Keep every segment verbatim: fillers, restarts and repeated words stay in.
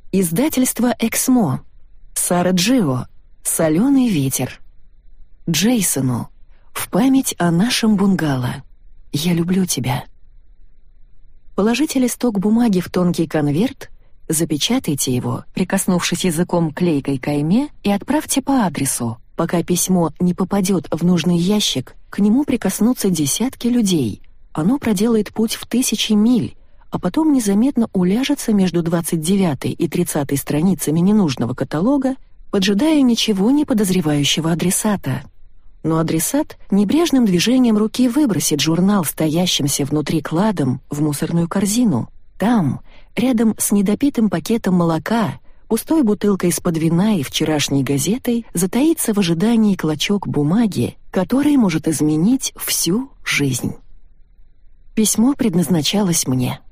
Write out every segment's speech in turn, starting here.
Издательство «Эксмо». Сара Джио. «Соленый ветер». Джейсону. В память о нашем бунгало. Я люблю тебя. Положите листок бумаги в тонкий конверт, запечатайте его, прикоснувшись языком к клейкой кайме, и отправьте по адресу. Пока письмо не попадет в нужный ящик, к нему прикоснутся десятки людей. Оно проделает путь в тысячи миль, а потом незаметно уляжется между двадцать девятой и тридцатой страницами ненужного каталога, поджидая ничего не подозревающего адресата. Но адресат небрежным движением руки выбросит журнал, стоящимся внутри кладом, в мусорную корзину. Там, рядом с недопитым пакетом молока, пустой бутылкой из-под вина и вчерашней газетой, затаится в ожидании клочок бумаги, который может изменить всю жизнь. Письмо предназначалось мне.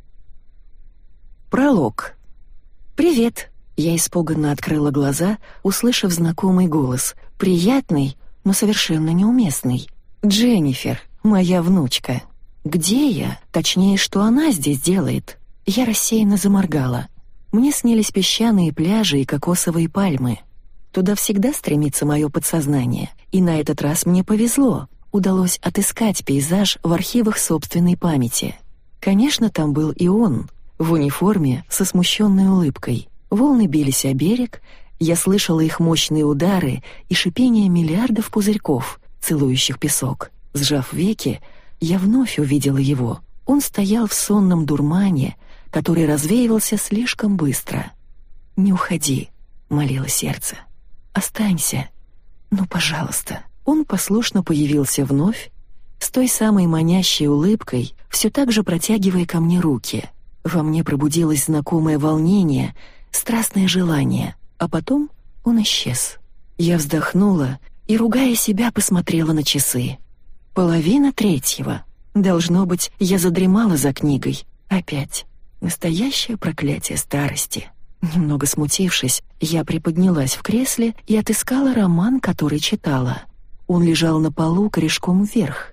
Пролог. «Привет!» Я испуганно открыла глаза, услышав знакомый голос. Приятный, но совершенно неуместный. «Дженнифер, моя внучка. Где я? Точнее, что она здесь делает?» Я рассеянно заморгала. Мне снились песчаные пляжи и кокосовые пальмы. Туда всегда стремится мое подсознание, и на этот раз мне повезло. Удалось отыскать пейзаж в архивах собственной памяти. Конечно, там был и он, в униформе со смущенной улыбкой. Волны бились о берег, я слышала их мощные удары и шипение миллиардов пузырьков, целующих песок. Сжав веки, я вновь увидела его. Он стоял в сонном дурмане, который развеивался слишком быстро. «Не уходи», — молило сердце. «Останься. Ну, пожалуйста». Он послушно появился вновь, с той самой манящей улыбкой, все так же протягивая ко мне руки. Во мне пробудилось знакомое волнение, страстное желание, а потом он исчез. Я вздохнула и, ругая себя, посмотрела на часы. Половина третьего. Должно быть, я задремала за книгой. Опять. Настоящее проклятие старости. Немного смутившись, я приподнялась в кресле и отыскала роман, который читала. Он лежал на полу корешком вверх.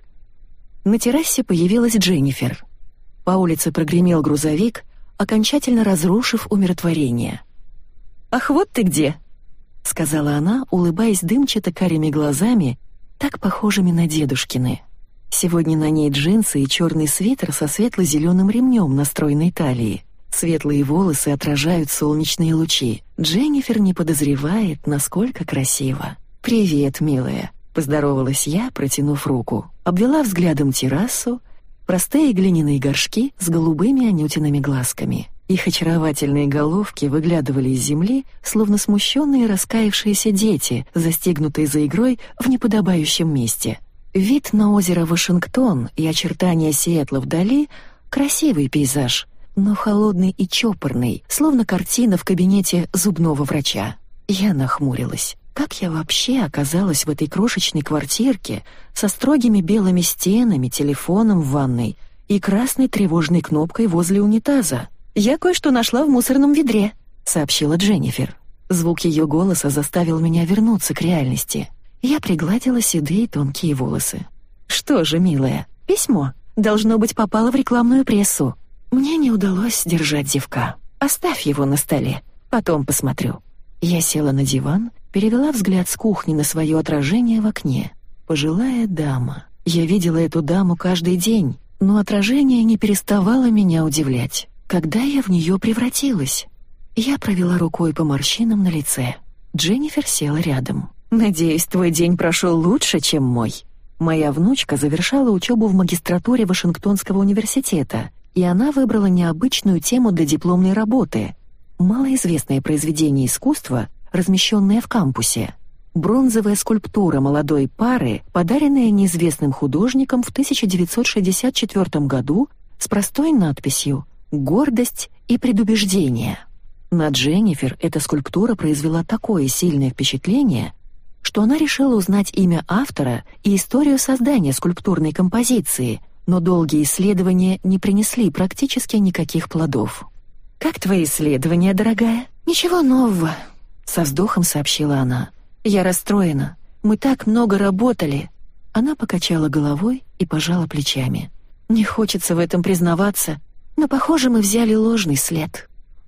На террасе появилась Дженнифер. По улице прогремел грузовик, окончательно разрушив умиротворение. «Ах, вот ты где!» — сказала она, улыбаясь дымчато-карими глазами, так похожими на дедушкины. Сегодня на ней джинсы и черный свитер со светло-зеленым ремнем на стройной талии. Светлые волосы отражают солнечные лучи. Дженнифер не подозревает, насколько красиво. «Привет, милая», — поздоровалась я, протянув руку. Обвела взглядом террасу, простые глиняные горшки с голубыми анютиными глазками. Их очаровательные головки выглядывали из земли, словно смущенные раскаявшиеся дети, застигнутые за игрой в неподобающем месте. Вид на озеро Вашингтон и очертания Сиэтла вдали — красивый пейзаж, но холодный и чопорный, словно картина в кабинете зубного врача. Я нахмурилась. Как я вообще оказалась в этой крошечной квартирке со строгими белыми стенами, телефоном в ванной и красной тревожной кнопкой возле унитаза? «Я кое-что нашла в мусорном ведре», — сообщила Дженнифер. Звук ее голоса заставил меня вернуться к реальности. Я пригладила седые тонкие волосы. «Что же, милая, письмо. Должно быть, попало в рекламную прессу». Мне не удалось сдержать зевка. «Оставь его на столе, потом посмотрю». Я села на диван, перевела взгляд с кухни на свое отражение в окне. Пожилая дама. Я видела эту даму каждый день, но отражение не переставало меня удивлять. Когда я в нее превратилась? Я провела рукой по морщинам на лице. Дженнифер села рядом. «Надеюсь, твой день прошел лучше, чем мой». Моя внучка завершала учебу в магистратуре Вашингтонского университета, и она выбрала необычную тему для дипломной работы — малоизвестное произведение искусства, размещенное в кампусе. Бронзовая скульптура молодой пары, подаренная неизвестным художником в тысяча девятьсот шестьдесят четвёртом году с простой надписью «Гордость и предубеждение». На Дженнифер эта скульптура произвела такое сильное впечатление, что она решила узнать имя автора и историю создания скульптурной композиции, но долгие исследования не принесли практически никаких плодов. «Как твои исследования, дорогая?» «Ничего нового», — со вздохом сообщила она. «Я расстроена. Мы так много работали». Она покачала головой и пожала плечами. «Не хочется в этом признаваться, но, похоже, мы взяли ложный след.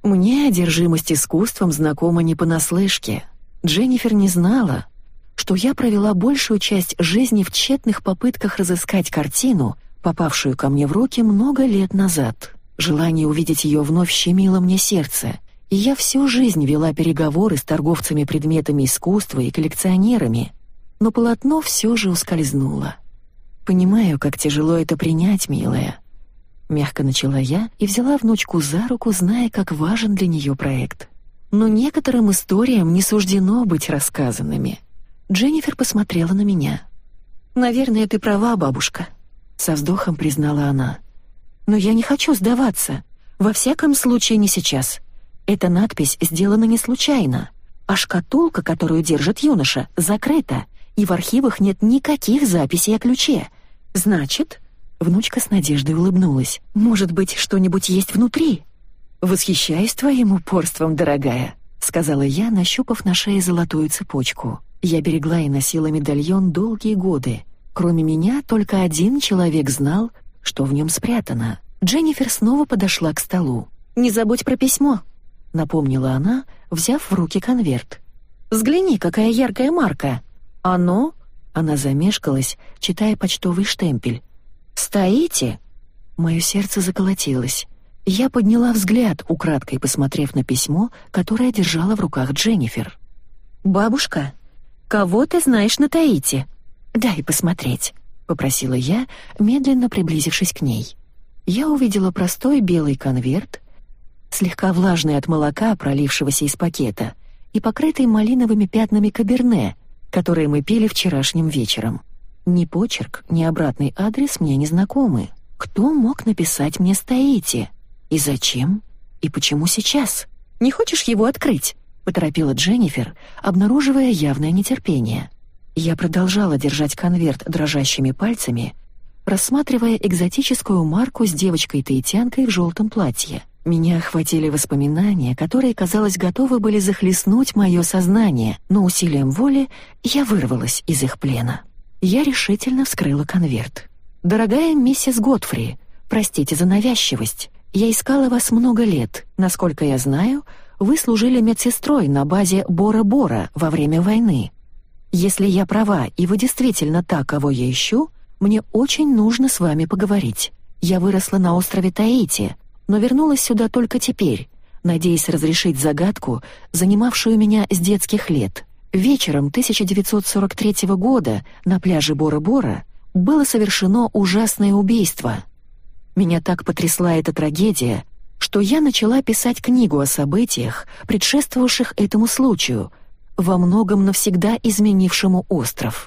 Мне одержимость искусством знакома не понаслышке. Дженнифер не знала, что я провела большую часть жизни в тщетных попытках разыскать картину, попавшую ко мне в руки много лет назад. Желание увидеть ее вновь щемило мне сердце, и я всю жизнь вела переговоры с торговцами предметами искусства и коллекционерами, но полотно все же ускользнуло. «Понимаю, как тяжело это принять, милая», — мягко начала я и взяла внучку за руку, зная, как важен для нее проект. «Но некоторым историям не суждено быть рассказанными». Дженнифер посмотрела на меня. «Наверное, ты права, бабушка», — со вздохом признала она. «Но я не хочу сдаваться. Во всяком случае, не сейчас. Эта надпись сделана не случайно, а шкатулка, которую держит юноша, закрыта, и в архивах нет никаких записей о ключе. Значит...» Внучка с надеждой улыбнулась. «Может быть, что-нибудь есть внутри?» «Восхищаюсь твоим упорством, дорогая», — сказала я, нащупав на шее золотую цепочку. Я берегла и носила медальон долгие годы. Кроме меня, только один человек знал, что в нем спрятано. Дженнифер снова подошла к столу. «Не забудь про письмо», — напомнила она, взяв в руки конверт. «Взгляни, какая яркая марка. Оно...» Она замешкалась, читая почтовый штемпель. «Стоите?» Мое сердце заколотилось. Я подняла взгляд, украдкой посмотрев на письмо, которое держала в руках Дженнифер. «Бабушка, кого ты знаешь на Таити? Дай посмотреть», — попросила я, медленно приблизившись к ней. Я увидела простой белый конверт, слегка влажный от молока, пролившегося из пакета, и покрытый малиновыми пятнами каберне, которые мы пили вчерашним вечером. Ни почерк, ни обратный адрес мне не знакомы. Кто мог написать мне «Стоите»? И зачем? И почему сейчас? «Не хочешь его открыть?» — поторопила Дженнифер, обнаруживая явное нетерпение. Я продолжала держать конверт дрожащими пальцами, рассматривая экзотическую марку с девочкой-таитянкой в желтом платье. Меня охватили воспоминания, которые, казалось, готовы были захлестнуть мое сознание, но усилием воли я вырвалась из их плена. Я решительно вскрыла конверт. «Дорогая миссис Годфри, простите за навязчивость. Я искала вас много лет. Насколько я знаю, вы служили медсестрой на базе Бора-Бора во время войны. Если я права, и вы действительно та, кого я ищу, мне очень нужно с вами поговорить. Я выросла на острове Таити, но вернулась сюда только теперь, надеясь разрешить загадку, занимавшую меня с детских лет. Вечером тысяча девятьсот сорок третьего года на пляже Бора-Бора было совершено ужасное убийство. Меня так потрясла эта трагедия, что я начала писать книгу о событиях, предшествовавших этому случаю, во многом навсегда изменившему остров.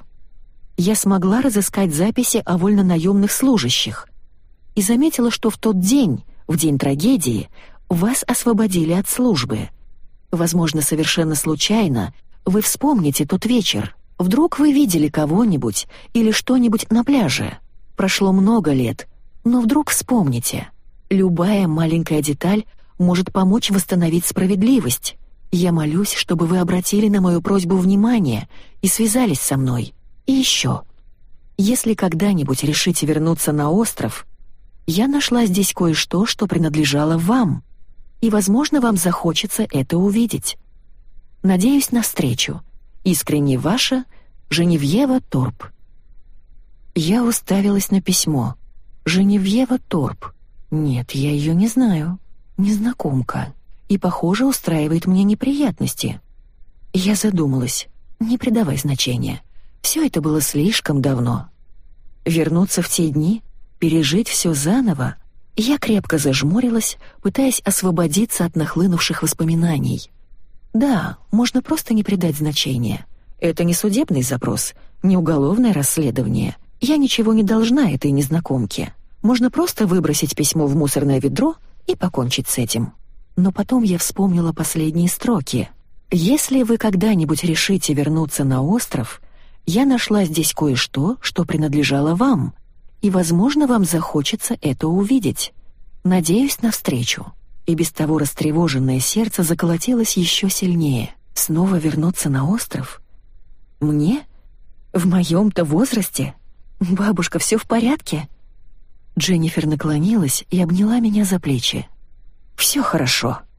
Я смогла разыскать записи о вольнонаемных служащих и заметила, что в тот день, в день трагедии, вас освободили от службы. Возможно, совершенно случайно вы вспомните тот вечер. Вдруг вы видели кого-нибудь или что-нибудь на пляже. Прошло много лет, но вдруг вспомните. Любая маленькая деталь может помочь восстановить справедливость. Я молюсь, чтобы вы обратили на мою просьбу внимание и связались со мной. И еще. Если когда-нибудь решите вернуться на остров, я нашла здесь кое-что, что принадлежало вам, и, возможно, вам захочется это увидеть. Надеюсь на встречу. Искренне ваша Женевьева Торп». Я уставилась на письмо. Женевьева Торп. Нет, я ее не знаю. Незнакомка. И, похоже, устраивает мне неприятности. Я задумалась. Не придавай значения. Все это было слишком давно. Вернуться в те дни, пережить все заново. Я крепко зажмурилась, пытаясь освободиться от нахлынувших воспоминаний. Да, можно просто не придать значения. Это не судебный запрос, не уголовное расследование. Я ничего не должна этой незнакомке. Можно просто выбросить письмо в мусорное ведро и покончить с этим. Но потом я вспомнила последние строки. «Если вы когда-нибудь решите вернуться на остров, я нашла здесь кое-что, что принадлежало вам, и, возможно, вам захочется это увидеть. Надеюсь на встречу». И без того растревоженное сердце заколотилось еще сильнее. Снова вернуться на остров? Мне? В моем-то возрасте? Бабушка, все в порядке? Дженнифер наклонилась и обняла меня за плечи. «Все хорошо»,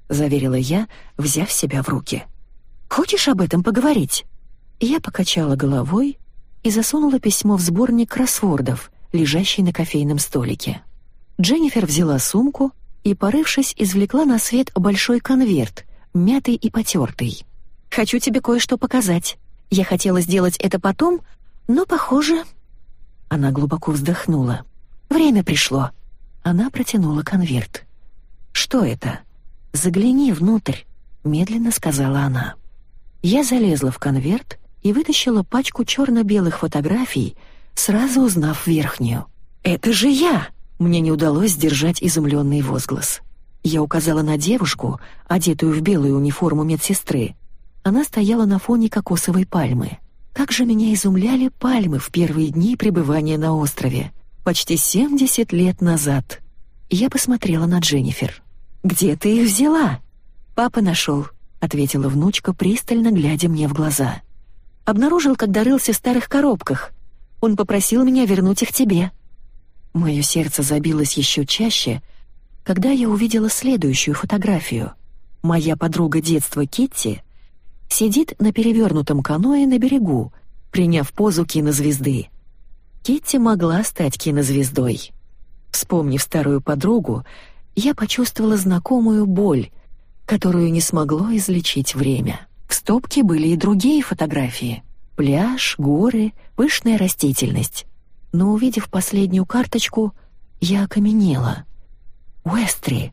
— заверила я, взяв себя в руки. «Хочешь об этом поговорить?» Я покачала головой и засунула письмо в сборник кроссвордов, лежащий на кофейном столике. Дженнифер взяла сумку и, порывшись, извлекла на свет большой конверт, мятый и потертый. «Хочу тебе кое-что показать. Я хотела сделать это потом, но, похоже...» Она глубоко вздохнула. «Время пришло». Она протянула конверт. «Что это?» «Загляни внутрь», — медленно сказала она. Я залезла в конверт и вытащила пачку черно-белых фотографий, сразу узнав верхнюю. «Это же я!» Мне не удалось сдержать изумленный возглас. Я указала на девушку, одетую в белую униформу медсестры. Она стояла на фоне кокосовой пальмы. Как же меня изумляли пальмы в первые дни пребывания на острове. Почти семьдесят лет назад. Я посмотрела на Дженнифер. «Где ты их взяла?» «Папа нашел», — ответила внучка, пристально глядя мне в глаза. «Обнаружил, когда рылся в старых коробках. Он попросил меня вернуть их тебе». Мое сердце забилось еще чаще, когда я увидела следующую фотографию. Моя подруга детства Китти сидит на перевернутом каное на берегу, приняв позу кинозвезды. Китти могла стать кинозвездой. Вспомнив старую подругу, я почувствовала знакомую боль, которую не смогло излечить время. В стопке были и другие фотографии. Пляж, горы, пышная растительность. Но, увидев последнюю карточку, я окаменела. Уэстри.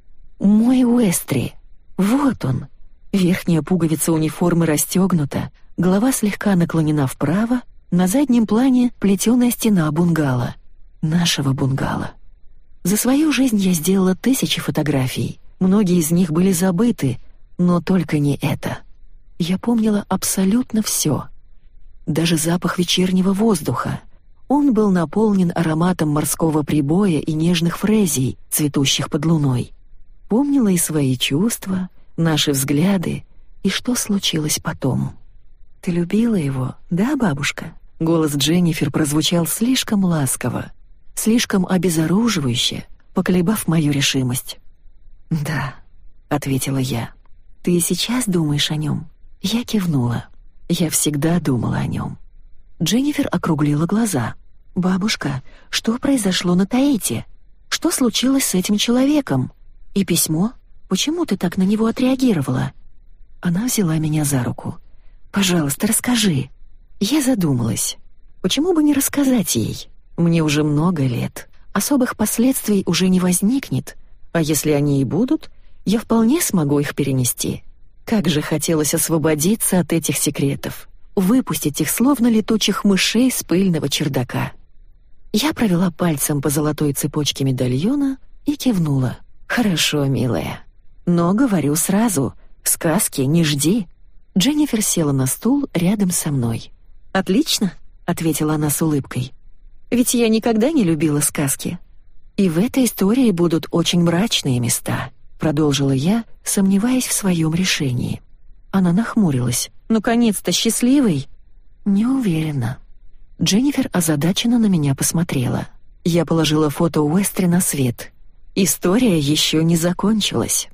Мой Уэстри. Вот он. Верхняя пуговица униформы расстегнута, голова слегка наклонена вправо, на заднем плане плетеная стена бунгало. Нашего бунгало. За свою жизнь я сделала тысячи фотографий. Многие из них были забыты, но только не это. Я помнила абсолютно все. Даже запах вечернего воздуха. Он был наполнен ароматом морского прибоя и нежных фрезий, цветущих под луной. Помнила и свои чувства, наши взгляды, и что случилось потом. «Ты любила его, да, бабушка?» Голос Дженнифер прозвучал слишком ласково, слишком обезоруживающе, поколебав мою решимость. «Да», — ответила я. «Ты и сейчас думаешь о нем?» Я кивнула. Я всегда думала о нем. Дженнифер округлила глаза. «Бабушка, что произошло на Таити? Что случилось с этим человеком? И письмо? Почему ты так на него отреагировала?» Она взяла меня за руку. «Пожалуйста, расскажи». Я задумалась. Почему бы не рассказать ей? Мне уже много лет. Особых последствий уже не возникнет. А если они и будут, я вполне смогу их перенести. Как же хотелось освободиться от этих секретов. Выпустить их словно летучих мышей с пыльного чердака. Я провела пальцем по золотой цепочке медальона и кивнула. «Хорошо, милая. Но говорю сразу, сказки не жди». Дженнифер села на стул рядом со мной. «Отлично», — ответила она с улыбкой. «Ведь я никогда не любила сказки. И в этой истории будут очень мрачные места», — продолжила я, сомневаясь в своем решении. Она нахмурилась. «Наконец-то счастливый?» «Не уверена». Дженнифер озадаченно на меня посмотрела. Я положила фото Уэстри на свет. История еще не закончилась.